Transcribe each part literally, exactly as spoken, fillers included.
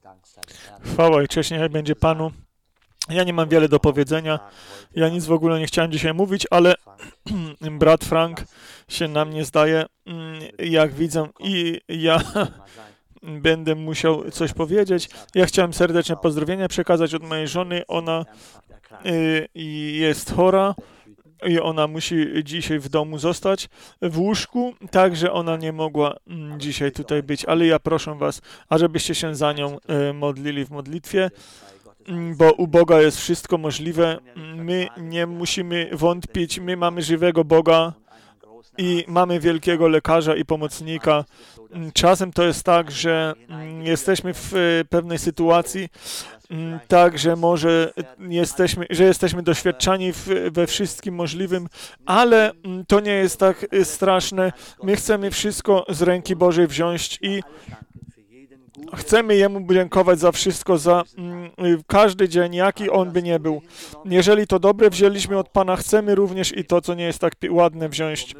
Chwała i cześć niechaj będzie Panu. Ja nie mam wiele do powiedzenia. Ja nic w ogóle nie chciałem dzisiaj mówić, ale brat Frank się na mnie zdaje, jak widzę, i ja będę musiał coś powiedzieć. Ja chciałem serdeczne pozdrowienia przekazać od mojej żony. Ona y, jest chora i ona musi dzisiaj w domu zostać w łóżku, także ona nie mogła mm, dzisiaj tutaj być, ale ja proszę was, ażebyście się za nią y, modlili w modlitwie, mm, bo u Boga jest wszystko możliwe. My nie musimy wątpić, my mamy żywego Boga i mamy wielkiego lekarza i pomocnika. Czasem to jest tak, że jesteśmy w pewnej sytuacji, tak, że może jesteśmy, że jesteśmy doświadczani w, we wszystkim możliwym, ale to nie jest tak straszne. My chcemy wszystko z ręki Bożej wziąć i chcemy Jemu dziękować za wszystko, za mm, każdy dzień, jaki On by nie był. Jeżeli to dobre wzięliśmy od Pana, chcemy również i to, co nie jest tak ładne, wziąć.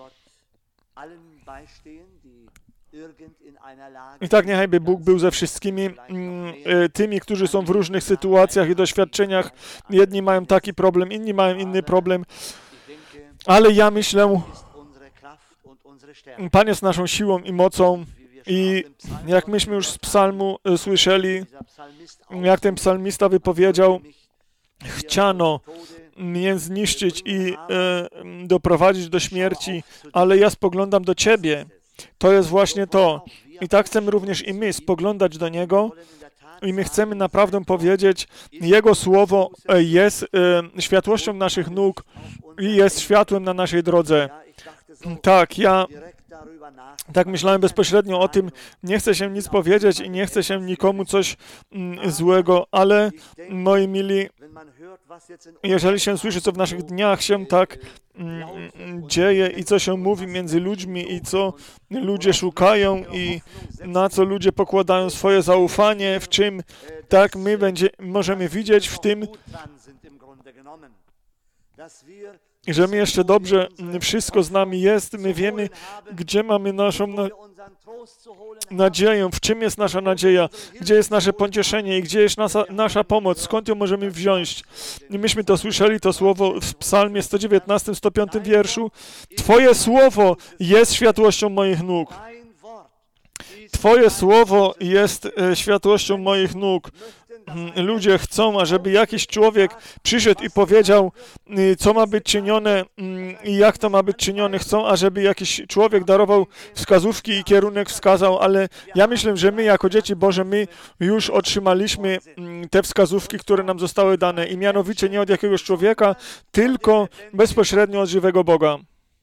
I tak niechaj by Bóg był ze wszystkimi mm, tymi, którzy są w różnych sytuacjach i doświadczeniach. Jedni mają taki problem, inni mają inny problem, ale ja myślę, Pan jest naszą siłą i mocą. I jak myśmy już z psalmu słyszeli, jak ten psalmista wypowiedział, chciano mnie zniszczyć i e, doprowadzić do śmierci, ale ja spoglądam do Ciebie. To jest właśnie to. I tak chcemy również i my spoglądać do Niego i my chcemy naprawdę powiedzieć, Jego Słowo jest e, światłością naszych nóg i jest światłem na naszej drodze. Tak, ja tak myślałem bezpośrednio o tym, nie chcę się nic powiedzieć i nie chcę się nikomu coś mm, złego, ale moi mili, jeżeli się słyszy, co w naszych dniach się tak mm, dzieje i co się mówi między ludźmi i co ludzie szukają i na co ludzie pokładają swoje zaufanie, w czym tak my będzie, możemy widzieć w tym, że my jeszcze dobrze wszystko z nami jest, my wiemy, gdzie mamy naszą na... nadzieję, w czym jest nasza nadzieja, gdzie jest nasze pocieszenie i gdzie jest nasza, nasza pomoc, skąd ją możemy wziąć. I myśmy to słyszeli, to słowo w psalmie sto dziewiętnastym, sto piątym wierszu. Twoje słowo jest światłością moich nóg. Twoje słowo jest e, światłością moich nóg. Ludzie chcą, ażeby jakiś człowiek przyszedł i powiedział, co ma być czynione i jak to ma być czynione. Chcą, ażeby jakiś człowiek darował wskazówki i kierunek wskazał, ale ja myślę, że my jako dzieci Boże, my już otrzymaliśmy te wskazówki, które nam zostały dane i mianowicie nie od jakiegoś człowieka, tylko bezpośrednio od żywego Boga.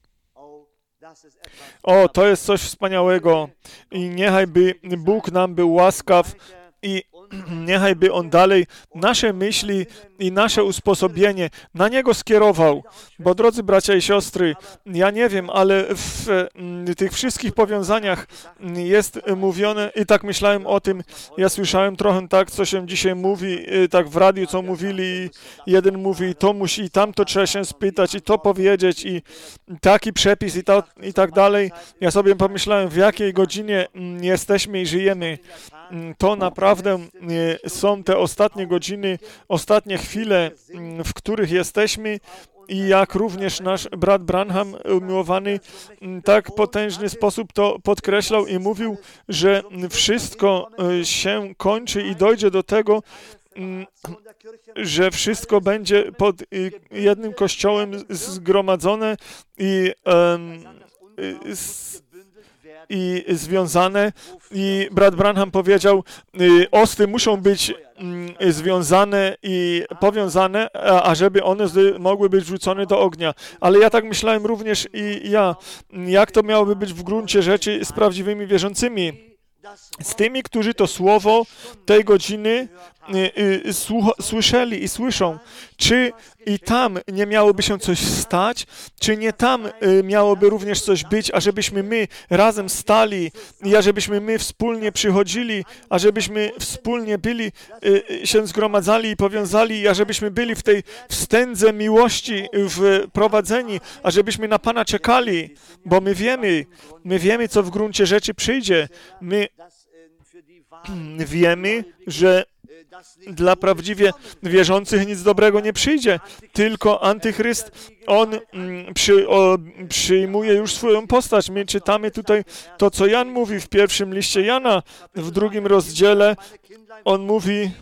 O, to jest coś wspaniałego i niechaj by Bóg nam był łaskaw i niechaj by On dalej nasze myśli i nasze usposobienie na Niego skierował. Bo drodzy bracia i siostry, ja nie wiem, ale w tych wszystkich powiązaniach jest mówione i tak myślałem o tym, ja słyszałem trochę tak, co się dzisiaj mówi, tak w radiu, co mówili, jeden mówi, to musi, i tamto trzeba się spytać, i to powiedzieć, i taki przepis, i, ta, i tak dalej. Ja sobie pomyślałem, w jakiej godzinie jesteśmy i żyjemy. To naprawdę są te ostatnie godziny, ostatnie chwile, w których jesteśmy i jak również nasz brat Branham umiłowany tak potężny sposób to podkreślał i mówił, że wszystko się kończy i dojdzie do tego, że wszystko będzie pod jednym kościołem zgromadzone i um, i związane i brat Branham powiedział, osty muszą być związane i powiązane, ażeby one mogły być wrzucone do ognia. Ale ja tak myślałem również i ja, jak to miałoby być w gruncie rzeczy z prawdziwymi wierzącymi, z tymi, którzy to słowo tej godziny słyszeli i słyszą. Czy i tam nie miałoby się coś stać, czy nie tam miałoby również coś być, ażebyśmy my razem stali i ażebyśmy my wspólnie przychodzili, ażebyśmy wspólnie byli, się zgromadzali i powiązali, i ażebyśmy byli w tej wstędze miłości wprowadzeni, ażebyśmy na Pana czekali, bo my wiemy, my wiemy, co w gruncie rzeczy przyjdzie. My wiemy, że dla prawdziwie wierzących nic dobrego nie przyjdzie, tylko antychryst, on przy, o, przyjmuje już swoją postać. My czytamy tutaj to, co Jan mówi w pierwszym liście Jana, w drugim rozdziale. On mówi: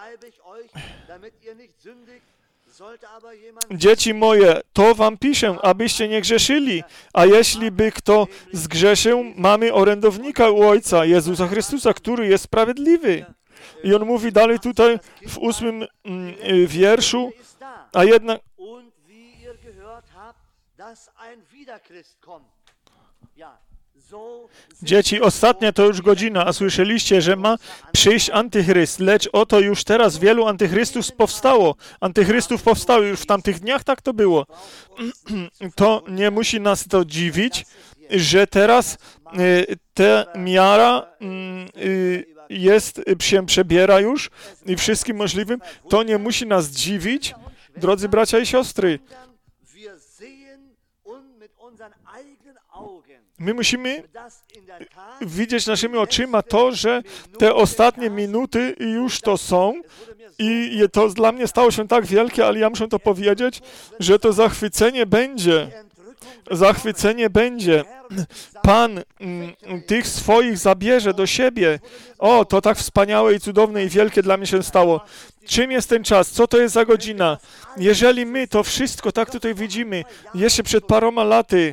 dzieci moje, to wam piszę, abyście nie grzeszyli, a jeśli by kto zgrzeszył, mamy orędownika u Ojca, Jezusa Chrystusa, który jest sprawiedliwy. I on mówi dalej tutaj w ósmym mm, wierszu, a jednak dzieci, ostatnia to już godzina, a słyszeliście, że ma przyjść antychryst, lecz oto już teraz wielu antychrystów powstało. Antychrystów powstało już w tamtych dniach, tak to było. To nie musi nas to dziwić, że teraz ta miara jest, się przebiera już i wszystkim możliwym. To nie musi nas dziwić, drodzy bracia i siostry. My musimy widzieć naszymi oczyma to, że te ostatnie minuty już to są i to dla mnie stało się tak wielkie, ale ja muszę to powiedzieć, że to zachwycenie będzie. Zachwycenie będzie. Pan mm, tych swoich zabierze do siebie. O, to tak wspaniałe i cudowne i wielkie dla mnie się stało. Czym jest ten czas? Co to jest za godzina? Jeżeli my to wszystko tak tutaj widzimy, jeszcze przed paroma laty,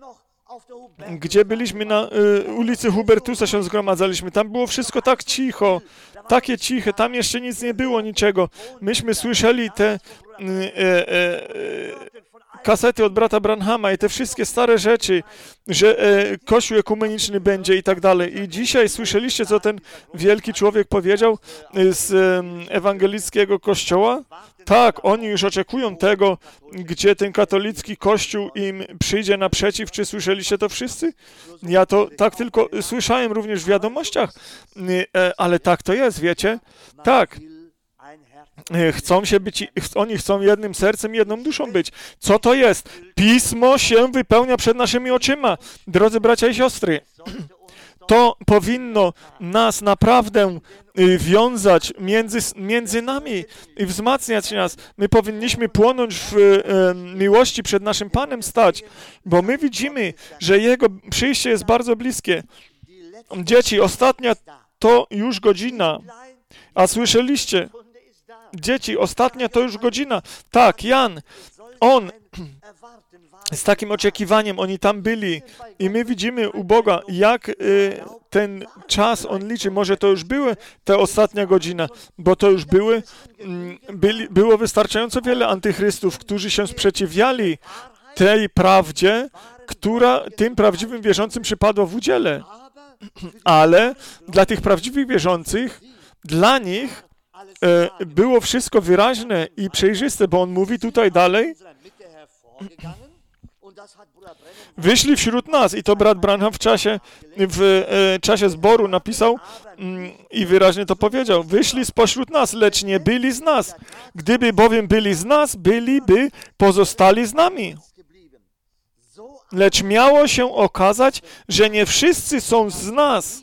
gdzie byliśmy na y, ulicy Hubertusa, się zgromadzaliśmy, tam było wszystko tak cicho, takie ciche, tam jeszcze nic nie było, niczego. Myśmy słyszeli te y, y, y, kasety od brata Branhama i te wszystkie stare rzeczy, że e, Kościół ekumeniczny będzie i tak dalej. I dzisiaj słyszeliście, co ten wielki człowiek powiedział z e, ewangelickiego kościoła? Tak, oni już oczekują tego, gdzie ten katolicki kościół im przyjdzie naprzeciw. Czy słyszeliście to wszyscy? Ja to tak tylko słyszałem również w wiadomościach, e, ale tak to jest, wiecie? Tak. Chcą się być, oni chcą jednym sercem i jedną duszą być. Co to jest? Pismo się wypełnia przed naszymi oczyma. Drodzy bracia i siostry, to powinno nas naprawdę wiązać między, między nami i wzmacniać nas. My powinniśmy płonąć w e, miłości przed naszym Panem stać, bo my widzimy, że Jego przyjście jest bardzo bliskie. Dzieci, ostatnia to już godzina. A słyszeliście? Dzieci, ostatnia to już godzina. Tak, Jan, on z takim oczekiwaniem, oni tam byli i my widzimy u Boga, jak y, ten czas on liczy. Może to już były te ostatnia godzina, bo to już były, y, byli, było wystarczająco wiele antychrystów, którzy się sprzeciwiali tej prawdzie, która tym prawdziwym wierzącym przypadła w udziale. Ale dla tych prawdziwych wierzących, dla nich e, było wszystko wyraźne i przejrzyste, bo on mówi tutaj dalej, wyszli wśród nas i to brat Branham w czasie, w e, czasie zboru napisał mm, i wyraźnie to powiedział, wyszli spośród nas, lecz nie byli z nas. Gdyby bowiem byli z nas, byliby pozostali z nami. Lecz miało się okazać, że nie wszyscy są z nas.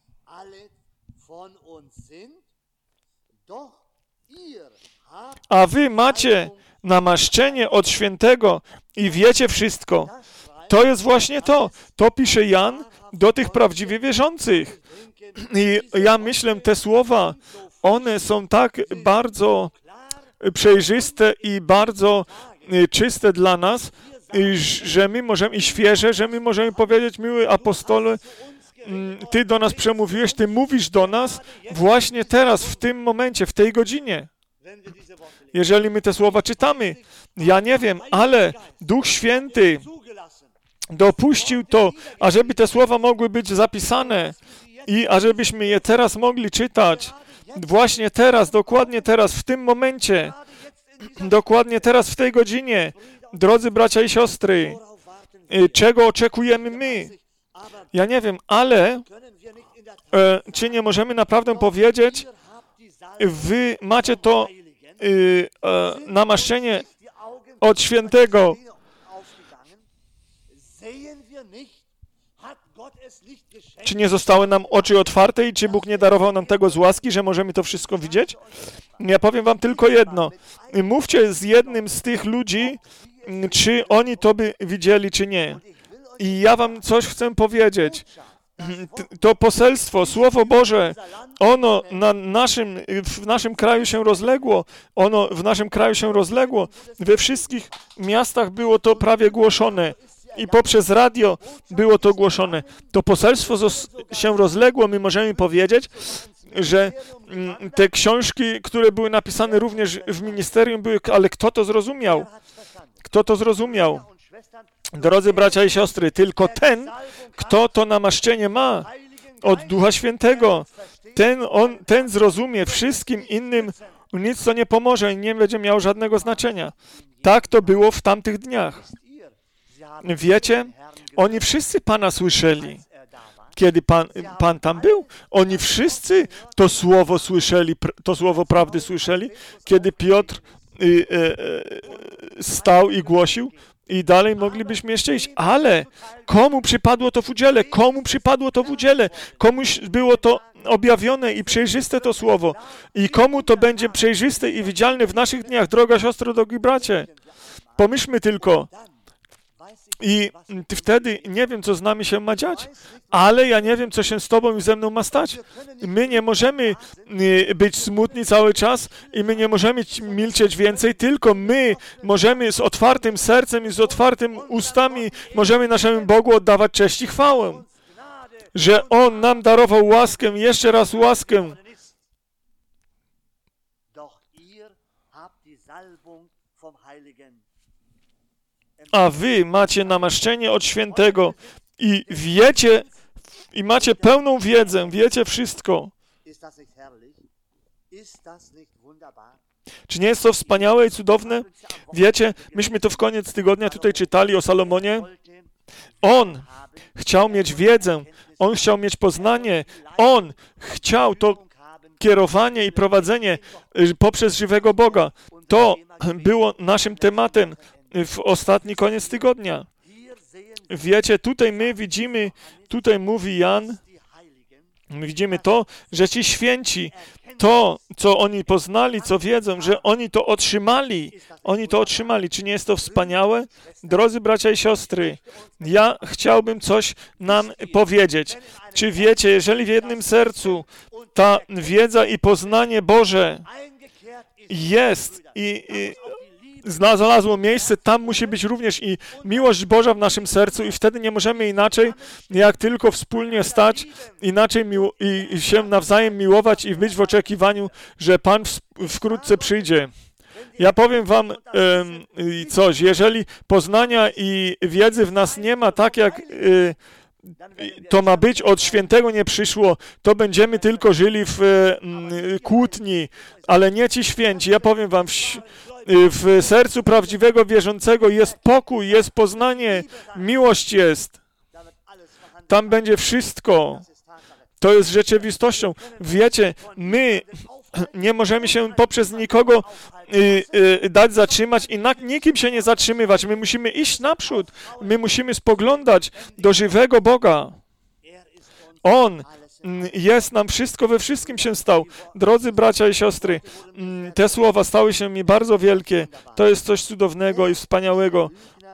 A wy macie namaszczenie od świętego i wiecie wszystko. To jest właśnie to. To pisze Jan do tych prawdziwie wierzących. I ja myślę, te słowa, one są tak bardzo przejrzyste i bardzo czyste dla nas, że my możemy, i świeże, że my możemy powiedzieć, miły apostole, Ty do nas przemówiłeś, Ty mówisz do nas właśnie teraz, w tym momencie, w tej godzinie. Jeżeli my te słowa czytamy, ja nie wiem, ale Duch Święty dopuścił to, ażeby te słowa mogły być zapisane i ażebyśmy je teraz mogli czytać. Właśnie teraz, dokładnie teraz, w tym momencie, dokładnie teraz, w tej godzinie. Drodzy bracia i siostry, czego oczekujemy my? Ja nie wiem, ale e, czy nie możemy naprawdę powiedzieć, wy macie to e, e, namaszczenie od świętego. Czy nie zostały nam oczy otwarte i czy Bóg nie darował nam tego z łaski, że możemy to wszystko widzieć? Ja powiem wam tylko jedno. Mówcie z jednym z tych ludzi, czy oni to by widzieli, czy nie. I ja wam coś chcę powiedzieć. To poselstwo, Słowo Boże, ono na naszym, w naszym kraju się rozległo. Ono w naszym kraju się rozległo. We wszystkich miastach było to prawie głoszone. I poprzez radio było to głoszone. To poselstwo się rozległo. My możemy powiedzieć, że te książki, które były napisane również w ministerium, były, ale kto to zrozumiał? Kto to zrozumiał? Drodzy bracia i siostry, tylko ten, kto to namaszczenie ma od Ducha Świętego, ten, on, ten zrozumie, wszystkim innym nic to nie pomoże i nie będzie miało żadnego znaczenia. Tak to było w tamtych dniach. Wiecie, oni wszyscy Pana słyszeli, kiedy Pan, Pan tam był. Oni wszyscy to słowo słyszeli, to słowo prawdy słyszeli, kiedy Piotr y, y, y, stał i głosił. I dalej moglibyśmy jeszcze iść. Ale komu przypadło to w udziale? Komu przypadło to w udziale? Komuś było to objawione i przejrzyste to słowo. I komu to będzie przejrzyste i widzialne w naszych dniach, droga siostro, drogi bracie? Pomyślmy tylko. I wtedy nie wiem, co z nami się ma dziać, ale ja nie wiem, co się z tobą i ze mną ma stać. My nie możemy być smutni cały czas i my nie możemy milczeć więcej, tylko my możemy z otwartym sercem i z otwartymi ustami możemy naszemu Bogu oddawać cześć i chwałę, że On nam darował łaskę, jeszcze raz łaskę. A wy macie namaszczenie od Świętego i wiecie, i macie pełną wiedzę, wiecie wszystko. Czy nie jest to wspaniałe i cudowne? Wiecie, myśmy to w koniec tygodnia tutaj czytali o Salomonie. On chciał mieć wiedzę, on chciał mieć poznanie, on chciał to kierowanie i prowadzenie poprzez żywego Boga. To było naszym tematem w ostatni koniec tygodnia. Wiecie, tutaj my widzimy, tutaj mówi Jan, my widzimy to, że ci święci, to, co oni poznali, co wiedzą, że oni to otrzymali. Oni to otrzymali. Czy nie jest to wspaniałe? Drodzy bracia i siostry, ja chciałbym coś nam powiedzieć. Czy wiecie, jeżeli w jednym sercu ta wiedza i poznanie Boże jest i, i znalazło miejsce, tam musi być również i miłość Boża w naszym sercu i wtedy nie możemy inaczej, jak tylko wspólnie stać, inaczej miło- i, i się nawzajem miłować i być w oczekiwaniu, że Pan w, wkrótce przyjdzie. Ja powiem wam um, coś, jeżeli poznania i wiedzy w nas nie ma tak, jak y, to ma być, od Świętego nie przyszło, to będziemy tylko żyli w y, kłótni, ale nie ci święci. Ja powiem wam, w, w sercu prawdziwego wierzącego jest pokój, jest poznanie, miłość jest. Tam będzie wszystko. To jest rzeczywistością. Wiecie, my nie możemy się poprzez nikogo y, y, dać zatrzymać i na nikim się nie zatrzymywać. My musimy iść naprzód. My musimy spoglądać do żywego Boga. On jest nam wszystko, we wszystkim się stał. Drodzy bracia i siostry, te słowa stały się mi bardzo wielkie. To jest coś cudownego i wspaniałego.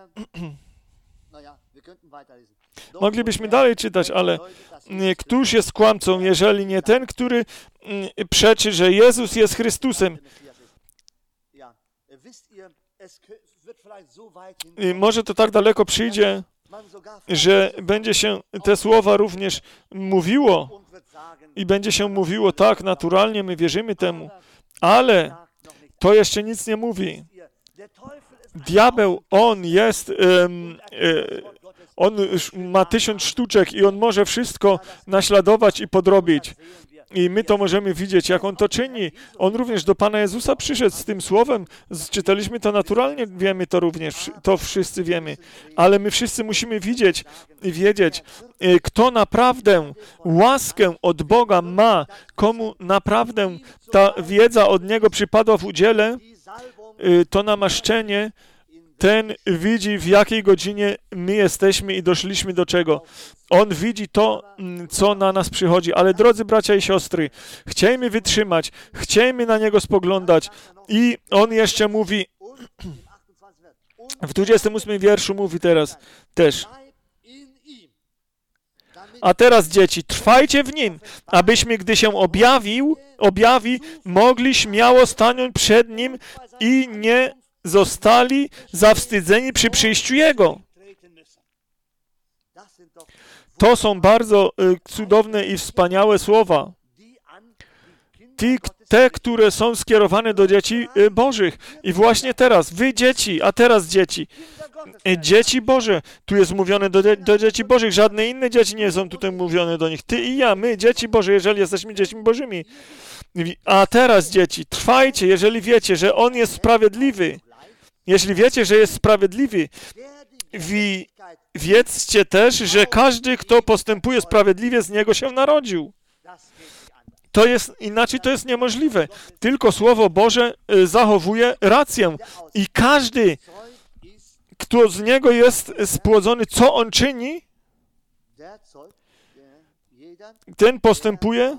Moglibyśmy dalej czytać, ale któż jest kłamcą, jeżeli nie ten, który przeczy, że Jezus jest Chrystusem? I może to tak daleko przyjdzie, że będzie się te słowa również mówiło i będzie się mówiło tak naturalnie, my wierzymy temu, ale to jeszcze nic nie mówi. Diabeł, on jest, um, on ma tysiąc sztuczek i on może wszystko naśladować i podrobić. I my to możemy widzieć, jak on to czyni. On również do Pana Jezusa przyszedł z tym słowem. Czytaliśmy to naturalnie, wiemy to również, to wszyscy wiemy. Ale my wszyscy musimy widzieć i wiedzieć, kto naprawdę łaskę od Boga ma, komu naprawdę ta wiedza od Niego przypadła w udziale, to namaszczenie ten widzi, w jakiej godzinie my jesteśmy i doszliśmy do czego. On widzi to, co na nas przychodzi. Ale drodzy bracia i siostry, chciejmy wytrzymać, chciejmy na Niego spoglądać. I On jeszcze mówi, w dwudziestym ósmym wierszu mówi teraz też: a teraz, dzieci, trwajcie w Nim, abyśmy, gdy się objawił, objawi, mogli śmiało stanąć przed Nim i nie zostali zawstydzeni przy przyjściu Jego. To są bardzo y, cudowne i wspaniałe słowa. Ti, te, które są skierowane do dzieci y, Bożych. I właśnie teraz, wy dzieci, a teraz dzieci. Y, dzieci Boże. Tu jest mówione do, do dzieci Bożych. Żadne inne dzieci nie są tutaj mówione do nich. Ty i ja, my, dzieci Boże, jeżeli jesteśmy dziećmi Bożymi. A teraz, dzieci, trwajcie, jeżeli wiecie, że On jest sprawiedliwy. Jeśli wiecie, że jest sprawiedliwy, wi, wiedzcie też, że każdy, kto postępuje sprawiedliwie, z Niego się narodził. To jest, inaczej to jest niemożliwe. Tylko Słowo Boże y, zachowuje rację. I każdy, kto z Niego jest spłodzony, co On czyni, ten postępuje.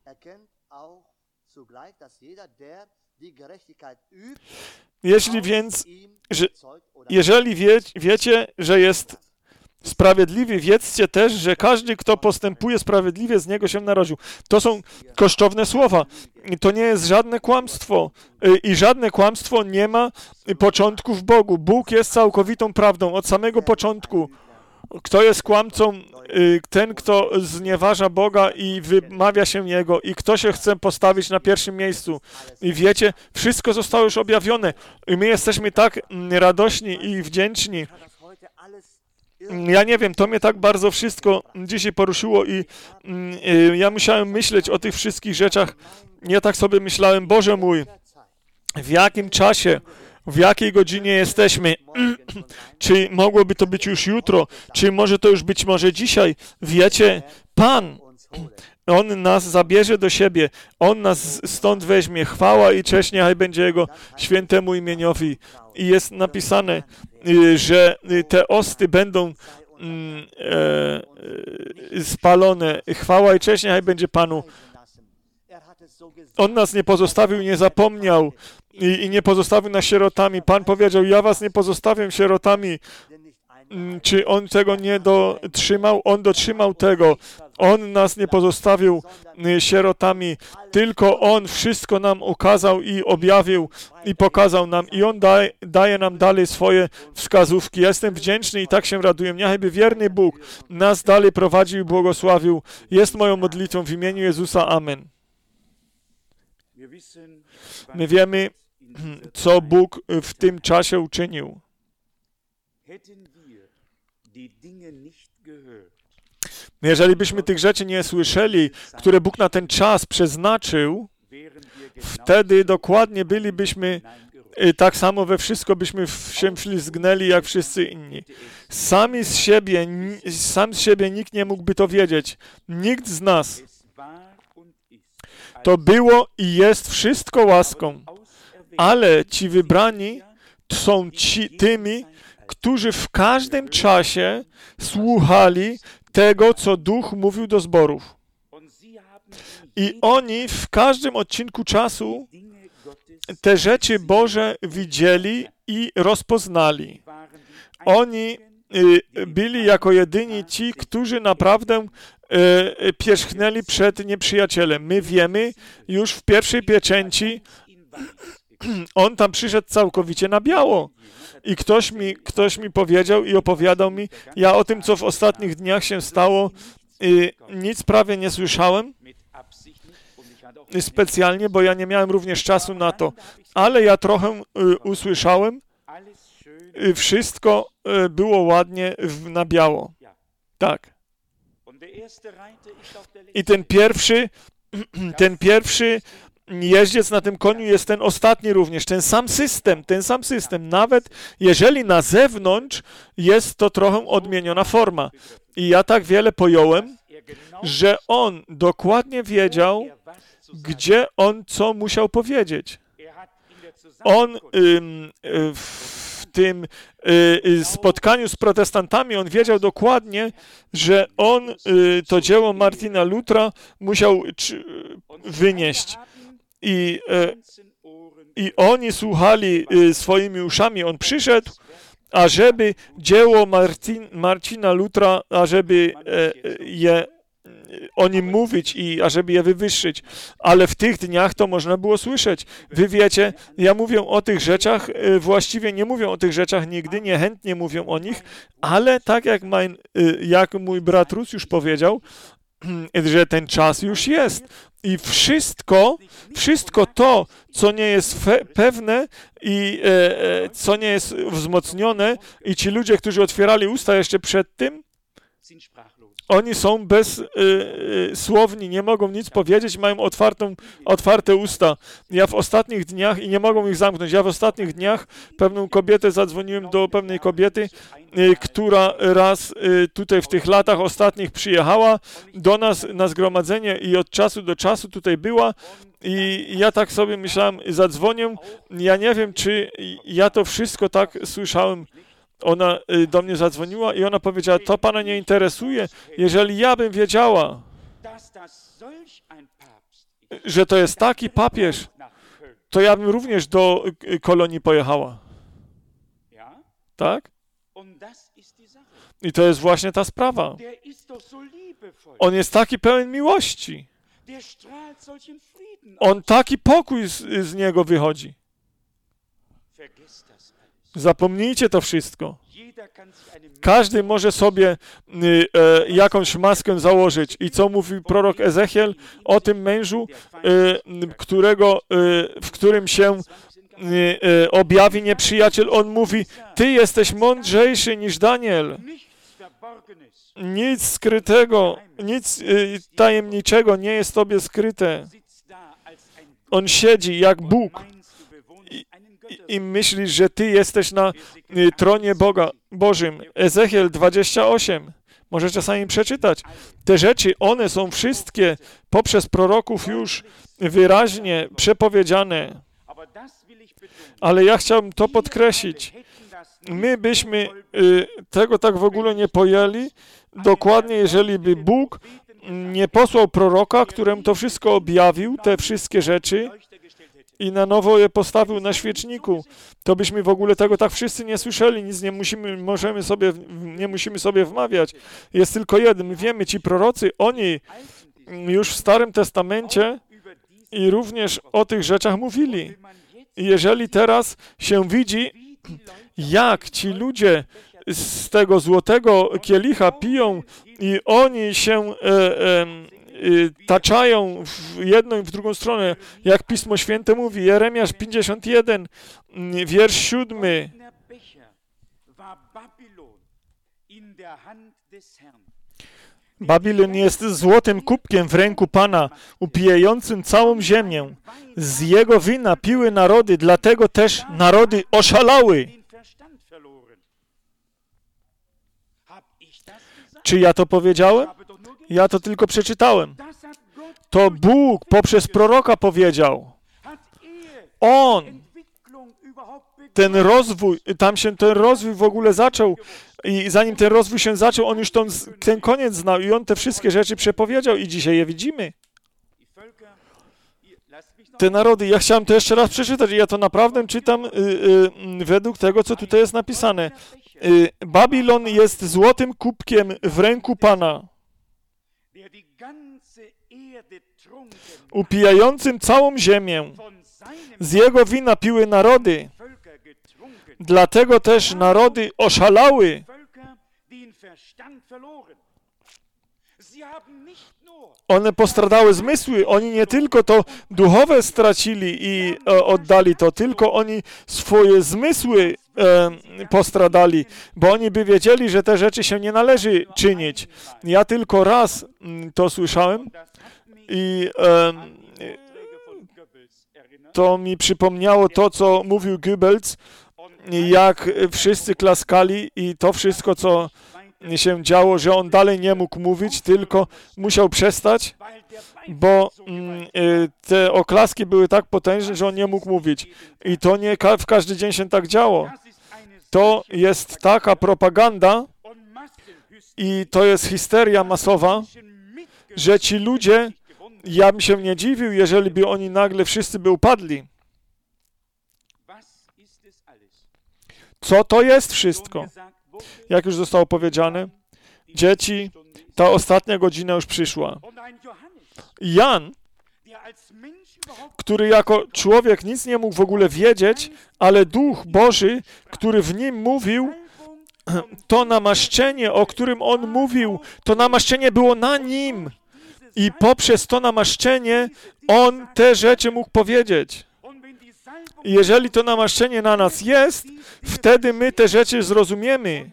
Jeśli więc, że, jeżeli wie, wiecie, że jest sprawiedliwy, wiedzcie też, że każdy, kto postępuje sprawiedliwie, z Niego się narodził. To są kosztowne słowa. To nie jest żadne kłamstwo. I żadne kłamstwo nie ma początku w Bogu. Bóg jest całkowitą prawdą od samego początku. Kto jest kłamcą? Ten, kto znieważa Boga i wymawia się Jego, i kto się chce postawić na pierwszym miejscu. I wiecie, wszystko zostało już objawione. I my jesteśmy tak radośni i wdzięczni. Ja nie wiem, to mnie tak bardzo wszystko dzisiaj poruszyło i y, ja musiałem myśleć o tych wszystkich rzeczach. Ja tak sobie myślałem, Boże mój, w jakim czasie, w jakiej godzinie jesteśmy? Czy mogłoby to być już jutro? Czy może to już być może dzisiaj? Wiecie, Pan, On nas zabierze do siebie, On nas stąd weźmie. Chwała i cześć niechaj będzie Jego świętemu imieniowi. I jest napisane, że te osty będą e, spalone. Chwała i cześć niechaj będzie Panu. On nas nie pozostawił, nie zapomniał i, i nie pozostawił nas sierotami. Pan powiedział, ja was nie pozostawiam sierotami. Czy On tego nie dotrzymał? On dotrzymał tego. On nas nie pozostawił sierotami, tylko On wszystko nam ukazał i objawił i pokazał nam. I On daje, daje nam dalej swoje wskazówki. Ja jestem wdzięczny i tak się raduję. Niechby wierny Bóg nas dalej prowadził i błogosławił. Jest moją modlitwą w imieniu Jezusa. Amen. My wiemy, co Bóg w tym czasie uczynił. Jeżeli byśmy tych rzeczy nie słyszeli, które Bóg na ten czas przeznaczył, wtedy dokładnie bylibyśmy tak samo we wszystko byśmy się wślizgnęli jak wszyscy inni. Sami z siebie, sam z siebie nikt nie mógłby to wiedzieć. Nikt z nas. To było i jest wszystko łaską. Ale ci wybrani są ci, tymi, którzy w każdym czasie słuchali tego, co Duch mówił do zborów. I oni w każdym odcinku czasu te rzeczy Boże widzieli i rozpoznali. Oni y, byli jako jedyni ci, którzy naprawdę y, pierzchnęli przed nieprzyjacielem. My wiemy już w pierwszej pieczęci, on tam przyszedł całkowicie na biało. I ktoś mi, ktoś mi powiedział i opowiadał mi, ja o tym, co w ostatnich dniach się stało, y, nic prawie nie słyszałem y, specjalnie, bo ja nie miałem również czasu na to, ale ja trochę y, usłyszałem, y, wszystko y, było ładnie w, na biało. Tak. I ten pierwszy, ten pierwszy jeździec na tym koniu jest ten ostatni również, ten sam system, ten sam system, nawet jeżeli na zewnątrz jest to trochę odmieniona forma. I ja tak wiele pojąłem, że on dokładnie wiedział, gdzie on co musiał powiedzieć. On ym, w tym spotkaniu z protestantami on wiedział dokładnie, że on to dzieło Martina Lutra musiał wynieść. I, i oni słuchali swoimi uszami. On przyszedł, ażeby dzieło Martin, Marcina Lutra, ażeby je o nim mówić i ażeby je wywyższyć. Ale w tych dniach to można było słyszeć. Wy wiecie, ja mówię o tych rzeczach, właściwie nie mówię o tych rzeczach nigdy, niechętnie mówię o nich, ale tak jak, mein, jak mój brat Rus już powiedział, że ten czas już jest. I wszystko, wszystko to, co nie jest fe, pewne i e, co nie jest wzmocnione i ci ludzie, którzy otwierali usta jeszcze przed tym, oni są bezsłowni, nie mogą nic powiedzieć, mają otwartą, otwarte usta. Ja w ostatnich dniach, i nie mogą ich zamknąć, ja w ostatnich dniach pewną kobietę, zadzwoniłem do pewnej kobiety, która raz tutaj w tych latach ostatnich przyjechała do nas na zgromadzenie i od czasu do czasu tutaj była. I ja tak sobie myślałem, zadzwonię, ja nie wiem, czy ja to wszystko tak słyszałem. Ona do mnie zadzwoniła i ona powiedziała, to pana nie interesuje. Jeżeli ja bym wiedziała, że to jest taki papież, to ja bym również do Kolonii pojechała. Tak? I to jest właśnie ta sprawa. On jest taki pełen miłości. On taki pokój z, z niego wychodzi. Zapomnijcie to wszystko. Każdy może sobie y, e, jakąś maskę założyć. I co mówi prorok Ezechiel o tym mężu, y, którego, y, w którym się y, y, objawi nieprzyjaciel. On mówi, ty jesteś mądrzejszy niż Daniel. Nic skrytego, nic y, tajemniczego nie jest tobie skryte. On siedzi jak Bóg. I, I myślisz, że ty jesteś na y, tronie Boga Bożym. Ezechiel dwadzieścia osiem. Może czasami przeczytać. Te rzeczy, one są wszystkie poprzez proroków już wyraźnie przepowiedziane. Ale ja chciałbym to podkreślić. My byśmy y, tego tak w ogóle nie pojęli. Dokładnie, jeżeli by Bóg nie posłał proroka, któremu to wszystko objawił, te wszystkie rzeczy, i na nowo je postawił na świeczniku, to byśmy w ogóle tego tak wszyscy nie słyszeli, nic nie musimy, możemy sobie, nie musimy sobie wmawiać. Jest tylko jeden. My wiemy, ci prorocy, oni już w Starym Testamencie i również o tych rzeczach mówili. I jeżeli teraz się widzi, jak ci ludzie z tego złotego kielicha piją i oni się e, e, taczają w jedną i w drugą stronę, jak Pismo Święte mówi, Jeremiasz pięćdziesiąt jeden, wiersz siódmy. Babilon jest złotym kubkiem w ręku Pana, upijającym całą ziemię. Z jego wina piły narody, dlatego też narody oszalały. Czy ja to powiedziałem? Ja to tylko przeczytałem. To Bóg poprzez proroka powiedział. On, ten rozwój, tam się ten rozwój w ogóle zaczął i zanim ten rozwój się zaczął, on już ten, ten koniec znał i on te wszystkie rzeczy przepowiedział i dzisiaj je widzimy. Te narody, ja chciałem to jeszcze raz przeczytać i ja to naprawdę czytam y, y, według tego, co tutaj jest napisane. Y, Babilon jest złotym kubkiem w ręku Pana, upijającym całą ziemię. Z jego wina piły narody, dlatego też narody oszalały. One postradały zmysły, oni nie tylko to duchowe stracili i e, oddali to, tylko oni swoje zmysły e, postradali, bo oni by wiedzieli, że te rzeczy się nie należy czynić. Ja tylko raz m, to słyszałem i e, to mi przypomniało to, co mówił Goebbels, jak wszyscy klaskali i to wszystko, co się działo, że on dalej nie mógł mówić, tylko musiał przestać, bo mm, te oklaski były tak potężne, że on nie mógł mówić. I to nie ka- w każdy dzień się tak działo. To jest taka propaganda i to jest histeria masowa, że ci ludzie, ja bym się nie dziwił, jeżeli by oni nagle wszyscy by upadli. Co to jest wszystko? Jak już zostało powiedziane, dzieci, ta ostatnia godzina już przyszła. Jan, który jako człowiek nic nie mógł w ogóle wiedzieć, ale Duch Boży, który w nim mówił, to namaszczenie, o którym on mówił, to namaszczenie było na nim. I poprzez to namaszczenie on te rzeczy mógł powiedzieć. I jeżeli to namaszczenie na nas jest, wtedy my te rzeczy zrozumiemy.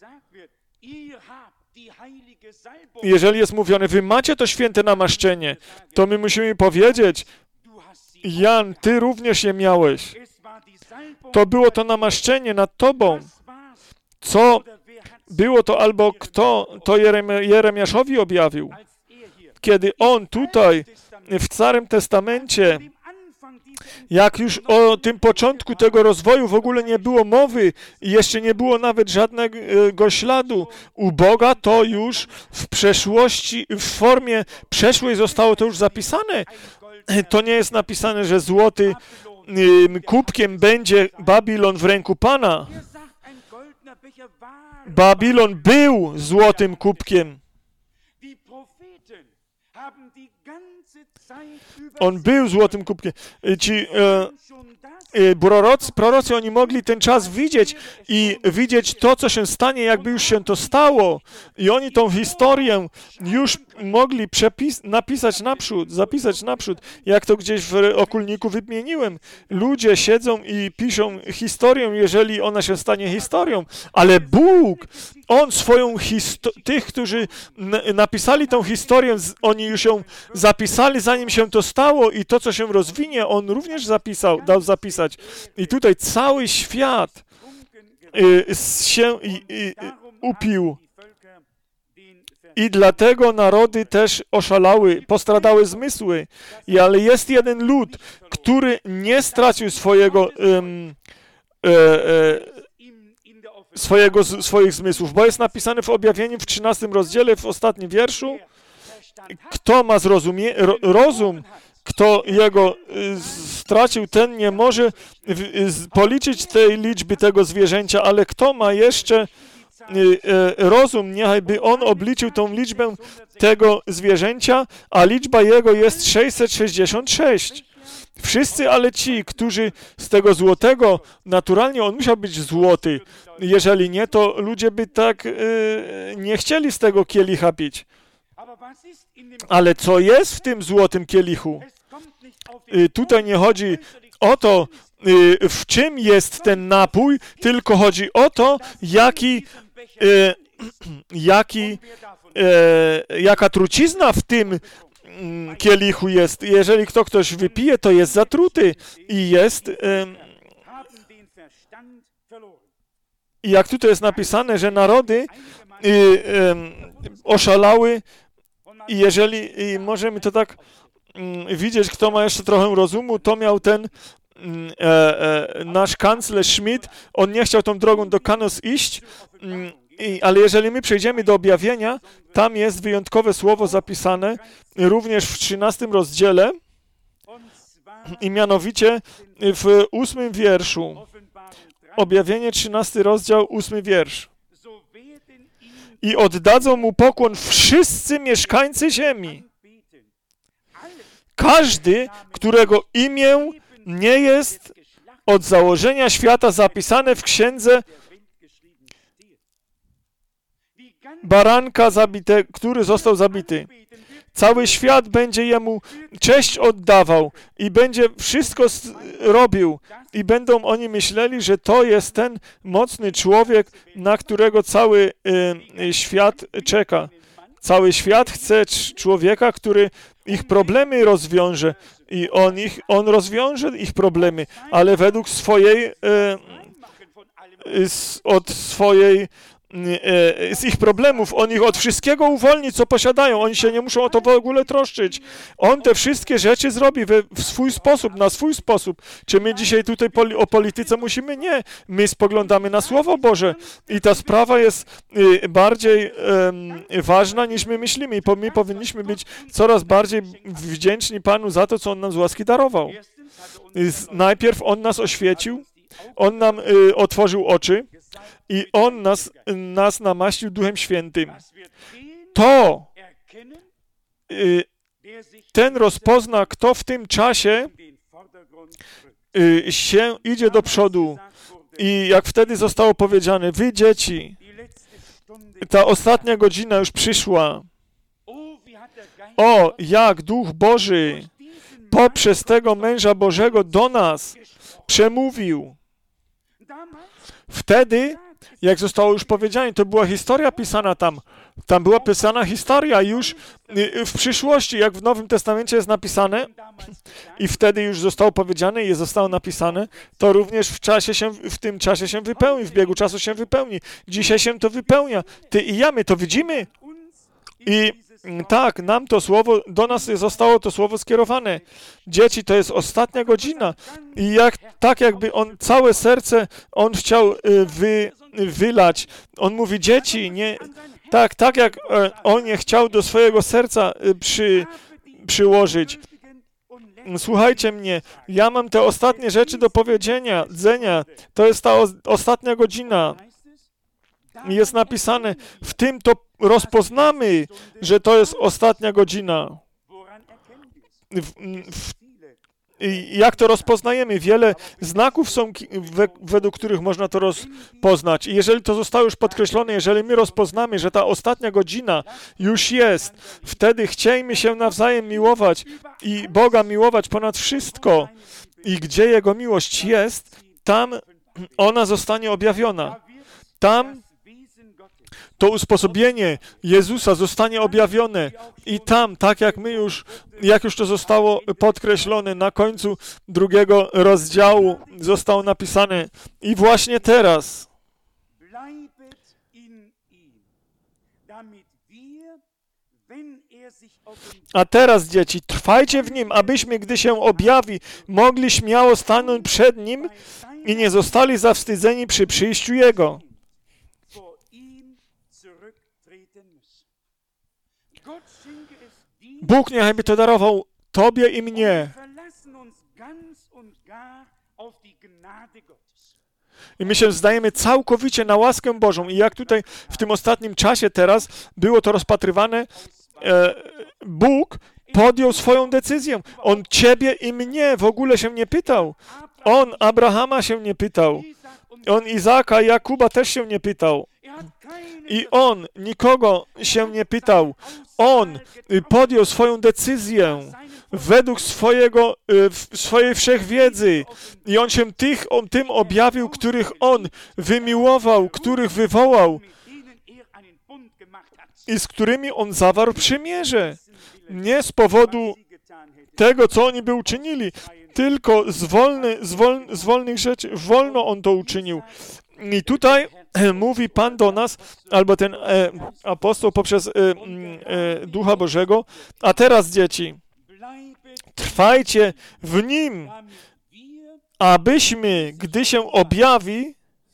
Jeżeli jest mówione, wy macie to święte namaszczenie, to my musimy powiedzieć, Jan, ty również je miałeś. To było to namaszczenie nad tobą. Co było to albo kto to Jerem- Jeremiaszowi objawił? Kiedy on tutaj w Starym Testamencie, jak już o tym początku tego rozwoju w ogóle nie było mowy i jeszcze nie było nawet żadnego śladu, u Boga to już w przeszłości, w formie przeszłej zostało to już zapisane. To nie jest napisane, że złoty kubkiem będzie Babilon w ręku Pana. Babilon był złotym kubkiem. On był złotym kubkiem. Ci e, e, prorocy, prorocy, oni mogli ten czas widzieć i widzieć to, co się stanie, jakby już się to stało. I oni tą historię już mogli przepis- napisać naprzód, zapisać naprzód. Jak to gdzieś w okulniku wymieniłem. Ludzie siedzą i piszą historię, jeżeli ona się stanie historią. Ale Bóg, On swoją historię, tych, którzy n- napisali tą historię, z- oni już ją zapisali, zanim się to stało i to, co się rozwinie, On również zapisał, dał zapisać. I tutaj cały świat y, się y, y, upił. I dlatego narody też oszalały, postradały zmysły. I, ale jest jeden lud, który nie stracił swojego, um, e, e, swojego, swoich zmysłów, bo jest napisane w objawieniu w trzynastym rozdziale, w ostatnim wierszu, kto ma zrozumie, ro, rozum, kto jego y, stracił, ten nie może w, y, policzyć tej liczby tego zwierzęcia, ale kto ma jeszcze rozum, niechajby on obliczył tą liczbę tego zwierzęcia, a liczba jego jest sześćset sześćdziesiąt sześć. Wszyscy ale ci, którzy z tego złotego, naturalnie on musiał być złoty. Jeżeli nie, to ludzie by tak y, nie chcieli z tego kielicha pić. Ale co jest w tym złotym kielichu? Y, tutaj nie chodzi o to, y, w czym jest ten napój, tylko chodzi o to, jaki E, jaki, e, jaka trucizna w tym mm, kielichu jest. Jeżeli kto ktoś wypije, to jest zatruty i jest e, i jak tutaj jest napisane, że narody e, e, oszalały i jeżeli i możemy to tak mm, widzieć, kto ma jeszcze trochę rozumu, to miał ten E, e, nasz kanclerz Schmidt, on nie chciał tą drogą do Kanos iść, mm, i, ale jeżeli my przejdziemy do objawienia, tam jest wyjątkowe słowo zapisane, również w trzynastym rozdziale i mianowicie w ósmym wierszu. Objawienie, trzynasty rozdział, ósmy wiersz. I oddadzą mu pokłon wszyscy mieszkańcy ziemi. Każdy, którego imię nie jest od założenia świata zapisane w księdze baranka, zabite, który został zabity. Cały świat będzie jemu cześć oddawał i będzie wszystko robił i będą oni myśleli, że to jest ten mocny człowiek, na którego cały y, świat czeka. Cały świat chce człowieka, który ich problemy rozwiąże i on, ich, on rozwiąże ich problemy, ale według swojej, e, z, od swojej z ich problemów, on ich od wszystkiego uwolni, co posiadają, oni się nie muszą o to w ogóle troszczyć. On te wszystkie rzeczy zrobi we, w swój sposób, na swój sposób. Czy my dzisiaj tutaj poli o polityce musimy? Nie. My spoglądamy na Słowo Boże i ta sprawa jest y, bardziej y, ważna niż my myślimy i po, my powinniśmy być coraz bardziej wdzięczni Panu za to, co On nam z łaski darował. Y, najpierw On nas oświecił, On nam y, otworzył oczy i On nas, nas namaścił Duchem Świętym. To y, ten rozpozna, kto w tym czasie y, się idzie do przodu. I jak wtedy zostało powiedziane, wy dzieci, ta ostatnia godzina już przyszła. O, jak Duch Boży poprzez tego męża Bożego do nas przemówił. Wtedy, jak zostało już powiedziane, to była historia pisana tam. Tam była pisana historia już w przyszłości, jak w Nowym Testamencie jest napisane i wtedy już zostało powiedziane i zostało napisane, to również w czasie się, w tym czasie się wypełni, w biegu czasu się wypełni. Dzisiaj się to wypełnia. Ty i ja, my to widzimy. I tak, nam to słowo, do nas zostało to słowo skierowane. Dzieci, to jest ostatnia godzina. I jak, tak jakby on, całe serce, on chciał wy, wylać. On mówi, dzieci, nie, tak, tak jak on nie chciał do swojego serca przy, przyłożyć. Słuchajcie mnie, ja mam te ostatnie rzeczy do powiedzenia, dzenia. To jest ta o, ostatnia godzina. Jest napisane, w tym to rozpoznamy, że to jest ostatnia godzina. W, w, jak to rozpoznajemy? Wiele znaków są, we, według których można to rozpoznać. I jeżeli to zostało już podkreślone, jeżeli my rozpoznamy, że ta ostatnia godzina już jest, wtedy chciejmy się nawzajem miłować i Boga miłować ponad wszystko. I gdzie Jego miłość jest, tam ona zostanie objawiona. Tam to usposobienie Jezusa zostanie objawione i tam, tak jak my już, jak już to zostało podkreślone na końcu drugiego rozdziału, zostało napisane i właśnie teraz a teraz, dzieci, trwajcie w Nim, abyśmy, gdy się objawi, mogli śmiało stanąć przed Nim i nie zostali zawstydzeni przy przyjściu Jego. Bóg niechby to darował Tobie i mnie. I my się zdajemy całkowicie na łaskę Bożą. I jak tutaj w tym ostatnim czasie teraz było to rozpatrywane, e, Bóg podjął swoją decyzję. On Ciebie i mnie w ogóle się nie pytał. On Abrahama się nie pytał. On Izaaka i Jakuba też się nie pytał. I on nikogo się nie pytał. On podjął swoją decyzję według swojego, swojej wszechwiedzy. I on się tych, on tym objawił, których on wymiłował, których wywołał i z którymi on zawarł przymierze. Nie z powodu tego, co oni by uczynili, tylko z, wolny, z, wol, z wolnych rzeczy. Wolno on to uczynił. I tutaj mówi Pan do nas, albo ten e, apostoł poprzez e, e, Ducha Bożego, a teraz, dzieci, trwajcie w Nim, abyśmy, gdy się objawi,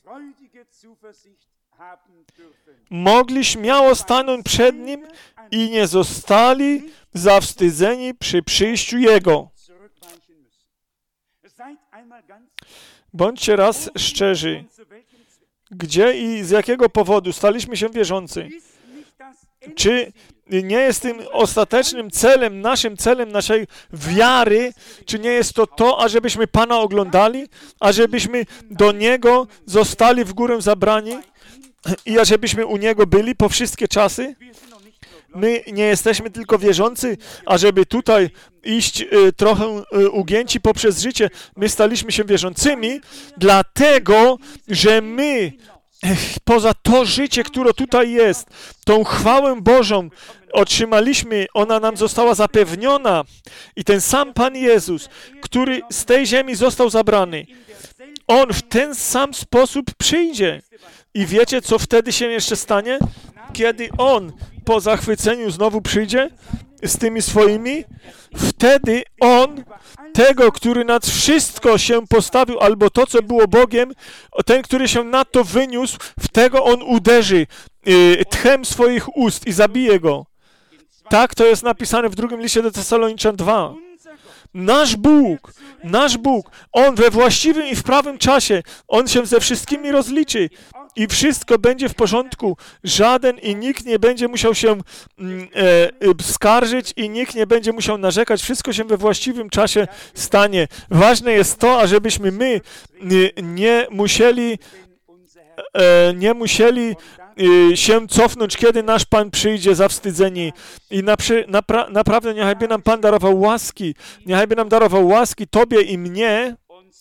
mogli śmiało stanąć przed Nim i nie zostali zawstydzeni przy przyjściu Jego. Bądźcie raz szczerzy. Gdzie i z jakiego powodu staliśmy się wierzący? Czy nie jest tym ostatecznym celem, naszym celem naszej wiary, czy nie jest to to, ażebyśmy Pana oglądali, ażebyśmy do Niego zostali w górę zabrani i ażebyśmy u Niego byli po wszystkie czasy? My nie jesteśmy tylko wierzący, ażeby tutaj iść y, trochę y, ugięci poprzez życie. My staliśmy się wierzącymi, dlatego, że my poza to życie, które tutaj jest, tą chwałę Bożą otrzymaliśmy, ona nam została zapewniona i ten sam Pan Jezus, który z tej ziemi został zabrany, On w ten sam sposób przyjdzie I wiecie, co wtedy się jeszcze stanie? Kiedy On po zachwyceniu znowu przyjdzie z tymi swoimi, wtedy On, tego, który nad wszystko się postawił, albo to, co było Bogiem, ten, który się nad to wyniósł, w tego On uderzy y, tchem swoich ust i zabije go. Tak to jest napisane w drugim liście do Tesaloniczan dwa. Nasz Bóg, nasz Bóg, On we właściwym i w prawym czasie, On się ze wszystkimi rozliczy i wszystko będzie w porządku. Żaden i nikt nie będzie musiał się mm, e, skarżyć i nikt nie będzie musiał narzekać. Wszystko się we właściwym czasie stanie. Ważne jest to, ażebyśmy my nie, nie musieli, e, nie musieli się cofnąć, kiedy nasz Pan przyjdzie zawstydzeni. I naprzy, napra, naprawdę niechajby nam Pan darował łaski, niechajby nam darował łaski Tobie i mnie,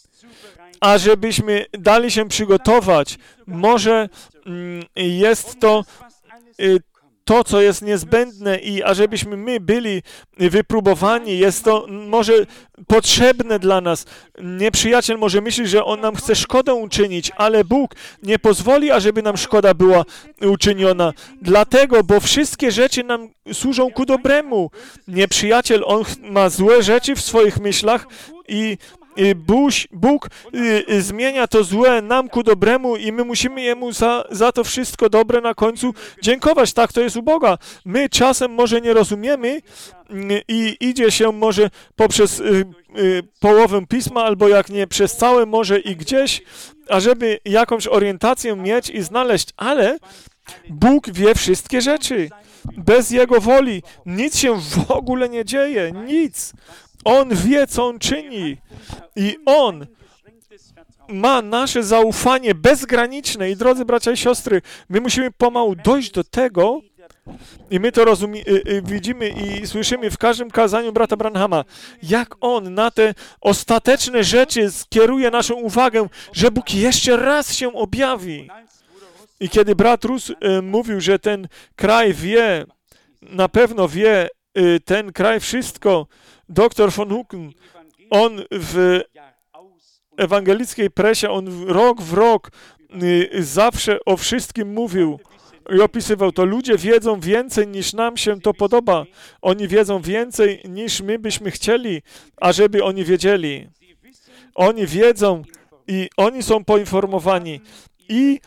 ażebyśmy dali się przygotować. Może mm, jest to y, to, co jest niezbędne i ażebyśmy my byli wypróbowani, jest to może potrzebne dla nas. Nieprzyjaciel może myśleć, że on nam chce szkodę uczynić, ale Bóg nie pozwoli, ażeby nam szkoda była uczyniona. Dlatego, bo wszystkie rzeczy nam służą ku dobremu. Nieprzyjaciel, on ma złe rzeczy w swoich myślach i Bóg, Bóg y, zmienia to złe nam ku dobremu i my musimy Jemu za, za to wszystko dobre na końcu dziękować. Tak to jest u Boga. My czasem może nie rozumiemy y, i idzie się może poprzez y, y, połowę Pisma, albo jak nie przez całe może i gdzieś, ażeby jakąś orientację mieć i znaleźć, ale Bóg wie wszystkie rzeczy. Bez Jego woli nic się w ogóle nie dzieje. Nic. On wie, co On czyni i On ma nasze zaufanie bezgraniczne. I drodzy bracia i siostry, my musimy pomału dojść do tego i my to rozumie, widzimy i słyszymy w każdym kazaniu brata Branhama, jak on na te ostateczne rzeczy skieruje naszą uwagę, że Bóg jeszcze raz się objawi. I kiedy brat Rus mówił, że ten kraj wie, na pewno wie, ten kraj wszystko, doktor von Hucken, on w ewangelickiej presie, on rok w rok zawsze o wszystkim mówił i opisywał to. Ludzie wiedzą więcej, niż nam się to podoba. Oni wiedzą więcej, niż my byśmy chcieli, ażeby oni wiedzieli. Oni wiedzą i oni są poinformowani i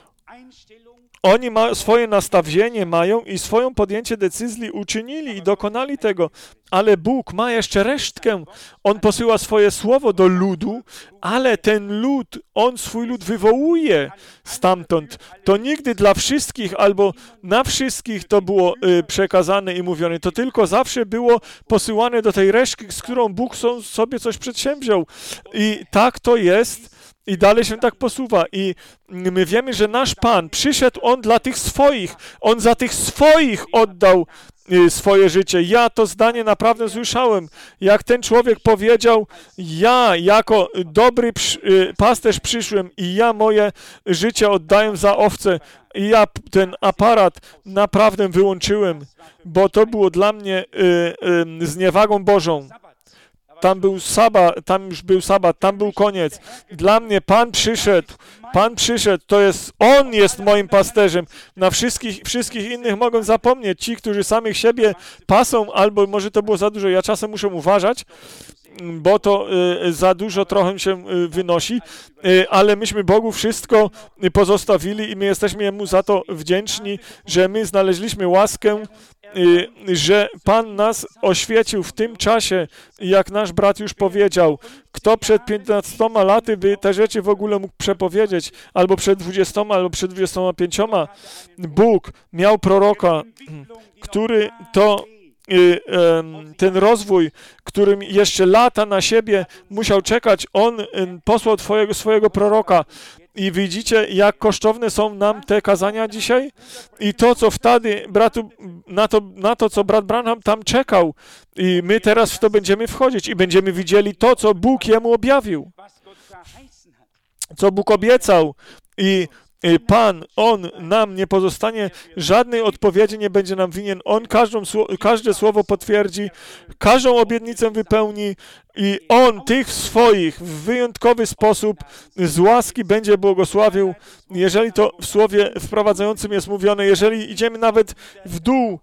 oni ma, swoje nastawienie mają i swoją podjęcie decyzji uczynili i dokonali tego. Ale Bóg ma jeszcze resztkę. On posyła swoje słowo do ludu, ale ten lud, On swój lud wywołuje stamtąd. To nigdy dla wszystkich albo na wszystkich to było y, przekazane i mówione. To tylko zawsze było posyłane do tej resztki, z którą Bóg sobie coś przedsięwziął. I tak to jest. I dalej się tak posuwa. I my wiemy, że nasz Pan przyszedł, On dla tych swoich. On za tych swoich oddał y, swoje życie. Ja to zdanie naprawdę słyszałem. Jak ten człowiek powiedział, ja jako dobry przy, y, pasterz przyszłem i ja moje życie oddaję za owce. I ja ten aparat naprawdę wyłączyłem, bo to było dla mnie y, y, zniewagą Bożą. Tam był sabat, tam już był sabat, tam był koniec. Dla mnie Pan przyszedł, Pan przyszedł, to jest, On jest moim pasterzem. Na wszystkich, wszystkich innych mogą zapomnieć. Ci, którzy samych siebie pasą, albo może to było za dużo, ja czasem muszę uważać, bo to y, za dużo trochę się y, wynosi, y, ale myśmy Bogu wszystko pozostawili i my jesteśmy Jemu za to wdzięczni, że my znaleźliśmy łaskę, y, że Pan nas oświecił w tym czasie, jak nasz brat już powiedział. Kto przed piętnastoma laty by te rzeczy w ogóle mógł przepowiedzieć, albo przed dwudziestoma, albo przed dwudziestoma pięcioma. Bóg miał proroka, który to ten rozwój, którym jeszcze lata na siebie musiał czekać, on posłał twojego, swojego proroka. I widzicie, jak kosztowne są nam te kazania dzisiaj? I to, co wtedy, bratu, na to, na to, co brat Branham tam czekał. I my teraz w to będziemy wchodzić i będziemy widzieli to, co Bóg jemu objawił. Co Bóg obiecał. I Pan, On nam nie pozostanie, żadnej odpowiedzi nie będzie nam winien. On każdą, każde słowo potwierdzi, każdą obietnicę wypełni i On tych swoich w wyjątkowy sposób z łaski będzie błogosławił. Jeżeli to w słowie wprowadzającym jest mówione, jeżeli idziemy nawet w dół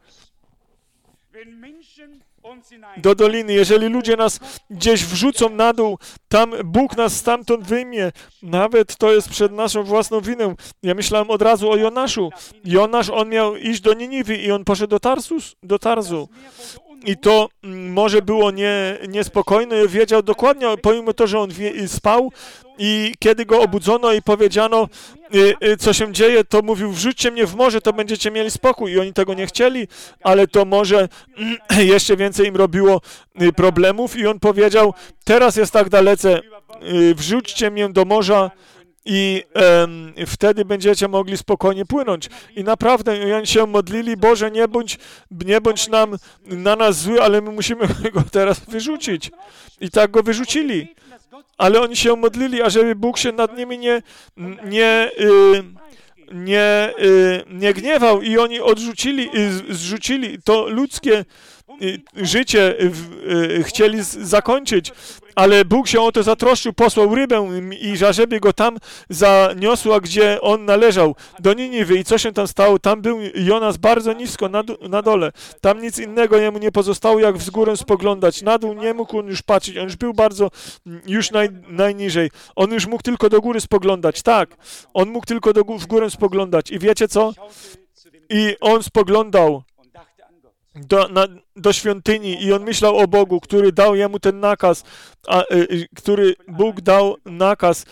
do doliny, jeżeli ludzie nas gdzieś wrzucą na dół, tam Bóg nas stamtąd wyjmie. Nawet to jest przed naszą własną winę. Ja myślałem od razu o Jonaszu. Jonasz, on miał iść do Niniwy i on poszedł do Tarsus, do Tarzu. I to może było nie, niespokojne, wiedział dokładnie, pomimo to, że on wie, spał i kiedy go obudzono i powiedziano, co się dzieje, to mówił, wrzućcie mnie w morze, to będziecie mieli spokój. I oni tego nie chcieli, ale to może jeszcze więcej im robiło problemów i on powiedział, teraz jest tak dalece, wrzućcie mnie do morza, i um, wtedy będziecie mogli spokojnie płynąć. I naprawdę, i oni się modlili, Boże, nie bądź, nie bądź nam, na nas zły, ale my musimy go teraz wyrzucić. I tak go wyrzucili. Ale oni się modlili, ażeby Bóg się nad nimi nie, nie, y, nie, y, nie gniewał i oni odrzucili, y, zrzucili to ludzkie y, życie, y, y, chcieli z, zakończyć. Ale Bóg się o to zatroszczył, posłał rybę i żeby go tam zaniosła, gdzie on należał, do Niniwy. I co się tam stało? Tam był Jonasz bardzo nisko, na, na dole. Tam nic innego jemu nie pozostało, jak w górę spoglądać. Na dół nie mógł on już patrzeć. On już był bardzo, już naj, najniżej. On już mógł tylko do góry spoglądać. Tak, on mógł tylko do, w górę spoglądać. I wiecie co? I on spoglądał Do, na, do świątyni i on myślał o Bogu, który dał jemu ten nakaz, a, y, który Bóg dał nakaz,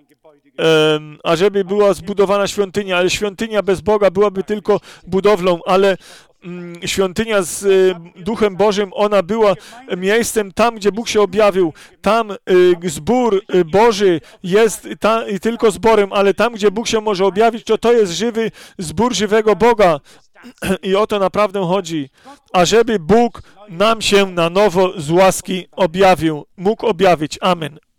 um, ażeby była zbudowana świątynia, ale świątynia bez Boga byłaby tylko budowlą, ale um, świątynia z y, Duchem Bożym, ona była miejscem tam, gdzie Bóg się objawił. Tam y, zbór y, Boży jest ta, y, tylko zborem, ale tam, gdzie Bóg się może objawić, to to jest żywy zbór żywego Boga. I o to naprawdę chodzi, ażeby Bóg nam się na nowo z łaski objawił, mógł objawić. Amen.